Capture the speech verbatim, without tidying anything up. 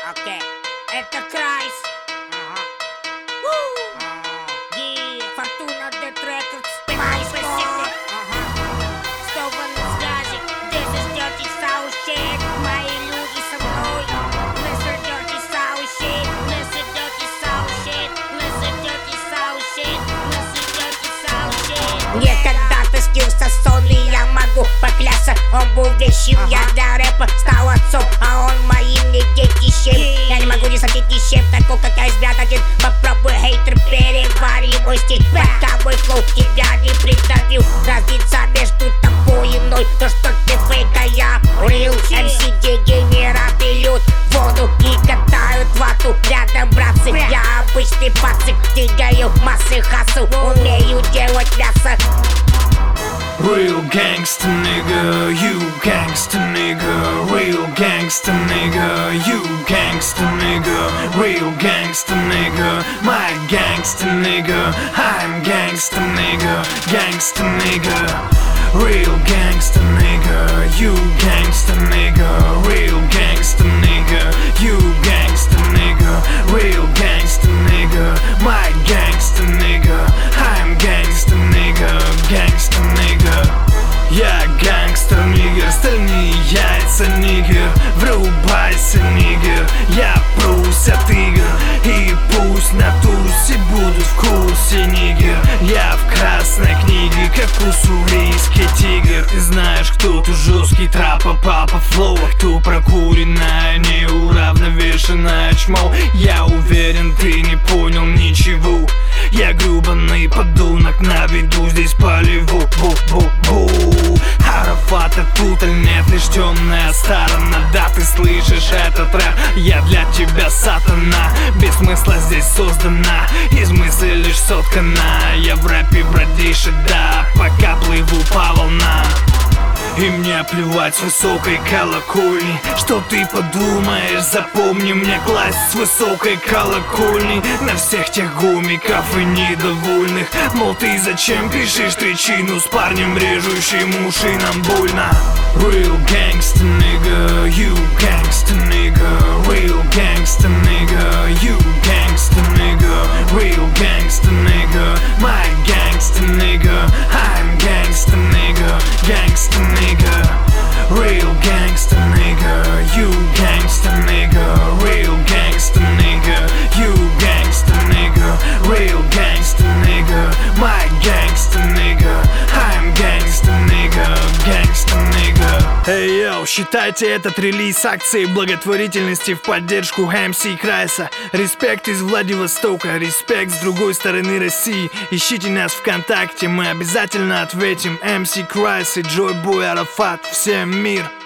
Окей. Это Крайс. Ага. Yeah. Fortuna Death Records. Spice Pacific. Ага. Снова на связи. This is Dirty South Shit. Мои люди со мной. Listen Dirty South Shit. Listen Dirty South Shit. Listen Dirty South Shit. Listen Dirty South Shit. Мне когда-то снился сон, и я могу поклясться. Он был вещим, я для рэпа стал отцом, а он моим не детищем. Я не могу не садить ни с чем, такой как айсберг один. Попробуй, хейтер, перевари мой стиль, пока мой флоу тебя не придавил. Разница между тобой и мной, то что ты фейк, а я real. эм си дегенераты льют воду и катают вату. Рядом братцы, я обычный пацик, двигаю массы хасл, умею делать мясо. Real gangsta nigga, you gangsta nigga. Real gangsta nigga, you gangsta nigga. Real gangsta nigga, my gangsta nigga. I'm gangsta nigga, gangsta nigga. Real gangsta nigga, you gangsta nigga. Real gangsta nigga, you gangsta nigga. Real gangsta nigga, my gangsta nigga. I'm gangsta nigga, gangsta nigga. Я гангстер, нигер, стальные яйца, нигер. Врубайся, нигер, я прусь от игр. И пусть на тусе будут в курсе, нигер. Я в красной книге, как уссурийский тигр. Ты знаешь, кто тут жесткий трапа, папа флоу, а кто прокуренная, неуравновешенная чмо. Я уверен, ты не понял ничего. Я гребаный подонок, на виду здесь полеву. Бу-бу-бу. Арафата тут нет, лишь темная сторона. Да, ты слышишь этот рэп, я для тебя сатана. Без смысла здесь создана, из мысли лишь соткана. Я в рэпе бродишь, да, пока плыву по волнам. И мне плевать с высокой колокольни, что ты подумаешь. Запомни, мне класть с высокой колокольни на всех тех гомиков и недовольных. Мол, ты зачем пишешь трещину с парнем, режущим уши, нам больно. Real gangsta nigga, you gangsta nigga. Real gangsta nigga, you gangsta nigga. Real gangsta nigga, my gangsta nigga. I'm gangsta nigga, gangsta nigga. Real gangsta nigga, you gangsta nigga. Real gangsta nigga, you gangsta nigga. Real gangsta nigga, my gangsta nigga. I'm gangsta nigga, gangsta nigga. Эй, йоу, считайте этот релиз акции благотворительности в поддержку эм си Крайса. Респект из Владивостока, респект с другой стороны России. Ищите нас ВКонтакте, мы обязательно ответим. эм си Крайс и Джой Бой Арафат, всем мир.